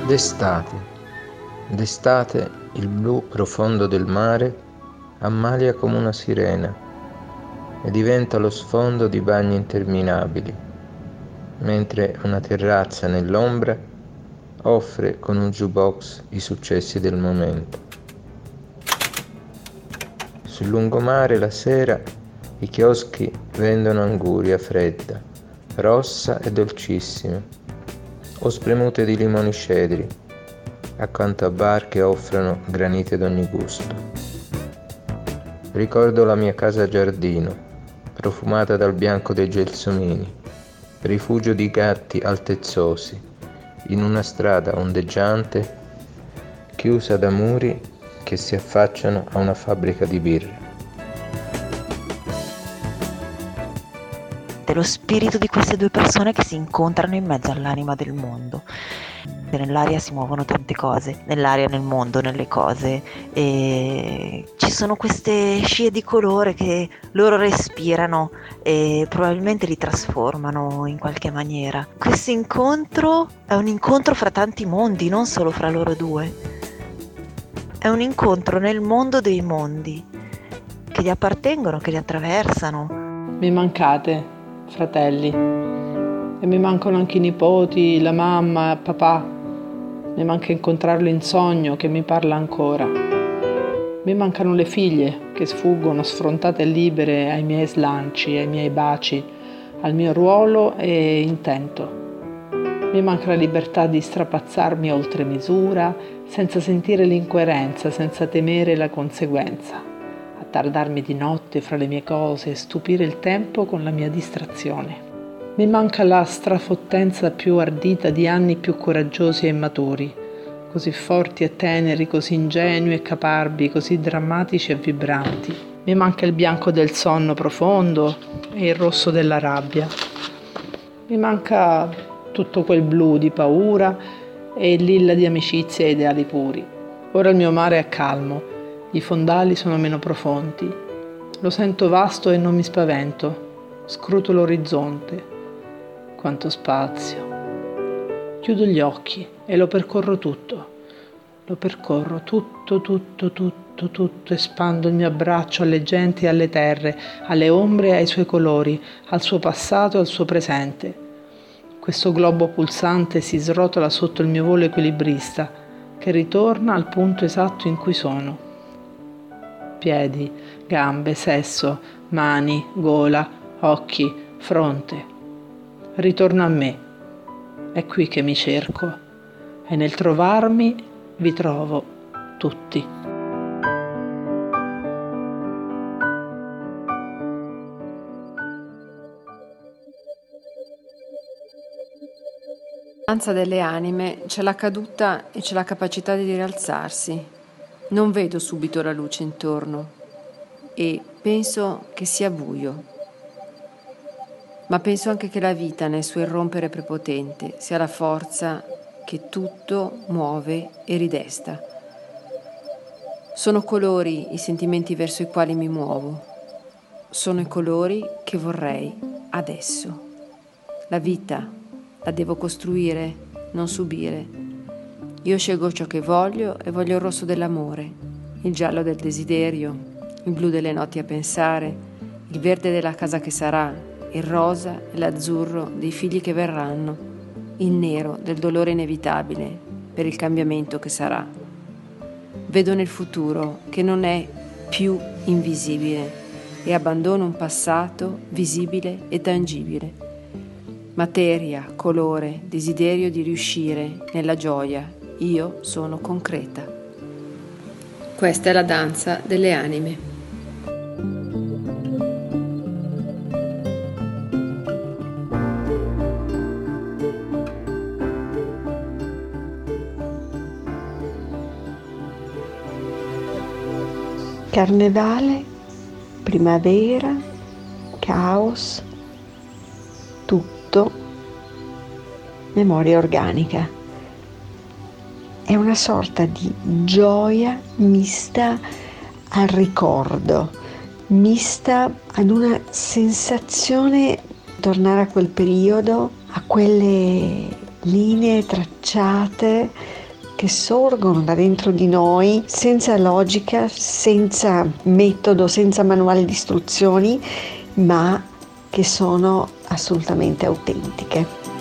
D'estate il blu profondo del mare ammalia come una sirena e diventa lo sfondo di bagni interminabili, mentre una terrazza nell'ombra offre con un jukebox i successi del momento. Sul lungomare la sera i chioschi vendono anguria fredda, rossa e dolcissima, o spremute di limoni cedri, accanto a bar che offrono granite d'ogni gusto. Ricordo la mia casa giardino, profumata dal bianco dei gelsomini, rifugio di gatti altezzosi, in una strada ondeggiante chiusa da muri che si affacciano a una fabbrica di birra. Lo spirito di queste due persone che si incontrano in mezzo all'anima del mondo. Nell'aria si muovono tante cose, nell'aria, nel mondo, nelle cose, e ci sono queste scie di colore che loro respirano e probabilmente li trasformano in qualche maniera. Questo incontro è un incontro fra tanti mondi, non solo fra loro due. È un incontro nel mondo dei mondi che gli appartengono, che li attraversano. Mi mancate, fratelli, e mi mancano anche i nipoti, la mamma, il papà. Mi manca incontrarlo in sogno che mi parla ancora. Mi mancano le figlie che sfuggono sfrontate e libere ai miei slanci, ai miei baci, al mio ruolo e intento. Mi manca la libertà di strapazzarmi oltre misura, senza sentire l'incoerenza, senza temere la conseguenza. Attardarmi di notte fra le mie cose e stupire il tempo con la mia distrazione. Mi manca la strafottenza più ardita di anni più coraggiosi e maturi, così forti e teneri, così ingenui e caparbi, così drammatici e vibranti. Mi manca il bianco del sonno profondo e il rosso della rabbia. Mi manca tutto quel blu di paura e il lilla di amicizia e ideali puri. Ora il mio mare è calmo, i fondali sono meno profondi. Lo sento vasto e non mi spavento. Scruto l'orizzonte. Quanto spazio. Chiudo gli occhi e lo percorro tutto. Lo percorro tutto, espando il mio abbraccio alle genti e alle terre, alle ombre e ai suoi colori, al suo passato e al suo presente. Questo globo pulsante si srotola sotto il mio volo equilibrista, che ritorna al punto esatto in cui sono. Piedi, gambe, sesso, mani, gola, occhi, fronte. Ritorno a me. È qui che mi cerco e nel trovarmi vi trovo tutti. Nella danza delle anime c'è la caduta e c'è la capacità di rialzarsi. Non vedo subito la luce intorno e penso che sia buio. Ma penso anche che la vita nel suo irrompere prepotente sia la forza che tutto muove e ridesta. Sono colori i sentimenti verso i quali mi muovo. Sono i colori che vorrei adesso. La vita la devo costruire, non subire. Io scelgo ciò che voglio e voglio il rosso dell'amore, il giallo del desiderio, il blu delle notti a pensare, il verde della casa che sarà, il rosa e l'azzurro dei figli che verranno, il nero del dolore inevitabile per il cambiamento che sarà. Vedo nel futuro che non è più invisibile e abbandono un passato visibile e tangibile. Materia, colore, desiderio di riuscire nella gioia, io sono concreta. Questa è la danza delle anime. Carnevale, primavera, caos, tutto, memoria organica. È una sorta di gioia mista al ricordo, mista ad una sensazione, tornare a quel periodo, a quelle linee tracciate che sorgono da dentro di noi senza logica, senza metodo, senza manuale di istruzioni, ma che sono assolutamente autentiche.